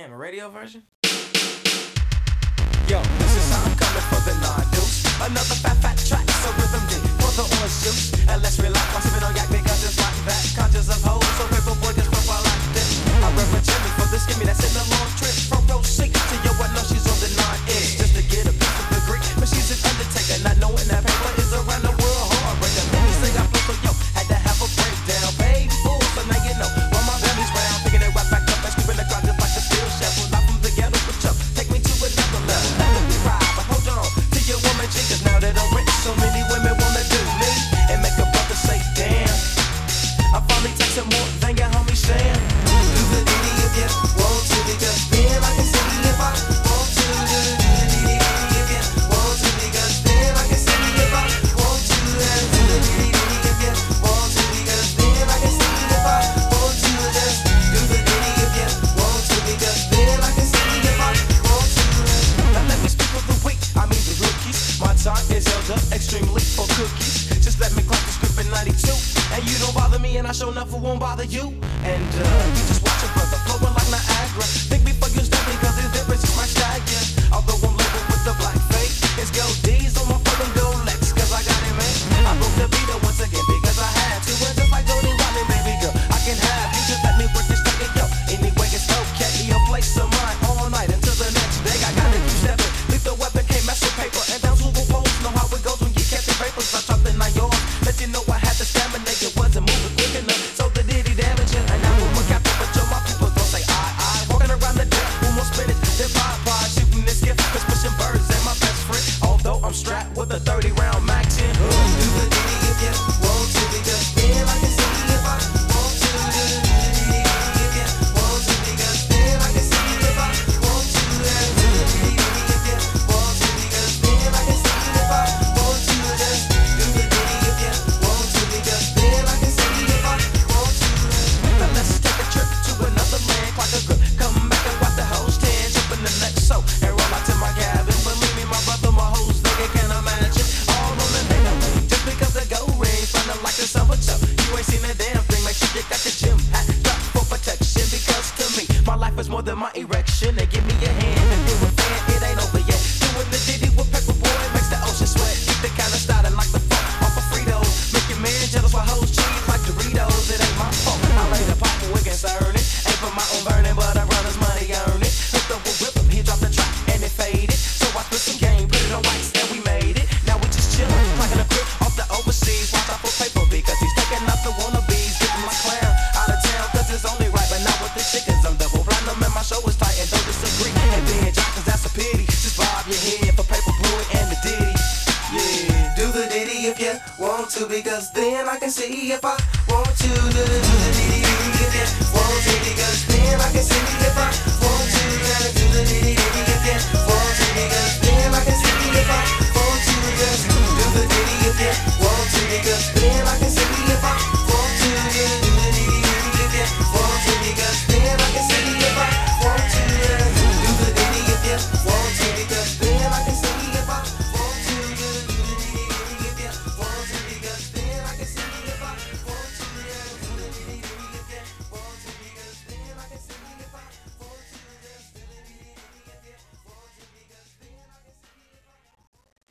Damn, a radio version? Yo, this is how I'm coming for the non-deuce. Another fat track, so rhythm D for the orange juice. And let's relax, I'm sipping on yak because it's like that. Conscious of hoes, so paper boy gets profile like this. I reverend Jimmy for this gimme that's in the long trip. From row 6 to yo, I know she's on the 9-inch. Just to get a piece of degree, but she's an undertaker. Not knowing that paper is around the world heartbreaker. Let me say I flow, so yo, had to have a breakdown. Paid full, so now you know while my belly's round. Picking it right back up and scooping the crowd just like a steel shovel. Not from the ghetto, but yo, take me to another level. Let me ride, but hold on to your woman, cause now that I'm rich, so many women wanna do me and make a brother say, damn. I finally texted more than your homie Sam. Do the ditty if you want to, because then I can see if I want to. Do the ditty if you want to, because then I can see if I want to. Do the ditty if you want to, because then I can see if I want to. Just do the ditty if you want to, because then I can see if I want to. Now let me speak of the week, I mean the rookies. My time is held up extremely for cookies. Just let me clock the script in 92. And you don't bother me and I sure enough won't bother you. And you just watch your brother flowing like Niagara. Think before you step me cause his difference is my stagger. Although I'm labeled with the black face, it's go D's on my fucking go Lex cause I got it man. I broke the beat up once again because I had to. And just like Tony Rodney, baby girl, I can have you. Just let me work this thing yo. Anyway it's okay, your place of mine all night until the next day. I gotta keep stepping, leave the weapon, can't mess with paper. And down to the poles, know how it goes when you catch the papers. I chopped the night yours, let you know I had the stamina. It wasn't moving quick enough, so the ditty damaging. And now I'm a captain, but yo, my people don't say I. Walking around the deck, who more spinach than Popeye. Shooting this gift, cause pushing birds and my best friend. Although I'm strapped with a 30-round Mac 10. Do the ditty if you want to, because then I can see if I want to. Do the ditty if you want to, because then I can see if I want to. Do the ditty if you want to, because then I can see if I want to. Just do the ditty if you want to, because then I can see if I want to. Now let's take a trip to another land, clock a grip, come back and watch the hoes tan, jump in the next so and roll out to my cabin. Believe me, my brother, my hoes, they can't imagine all on the day. Just because the gold ring, sounding like the summer show. You ain't seen a damn thing. Make sure you got the gym hat strapped for protection, because to me, my life is more than my erection. They give me a hand and do a fan, it ain't over yet. Doing the ditty with Pepper Boy makes the ocean sweat. Keep the kind of starting like the fuck off of Fritos. Make your man jealous while hoes cheese like Doritos. It ain't my fault. I lay the pipe and we concern it. Ain't for my own burning, but I run his money earn it. Hooked up with Whip him, he dropped the track and it faded. So I split some game, put it on wax and we made it. Now we just chillin', clocking a grip off the overseas. Watch out for paper because he's taking out the wannabes. Getting my clown out of town cause it's only right, but not with the chickens. I'm double platinum and my show is tight and don't disagree. And then John cause that's a pity. Just bob your head for Paper Boy and the ditty. Yeah, do the ditty if you want to, because then I can see if I want to. Do the ditty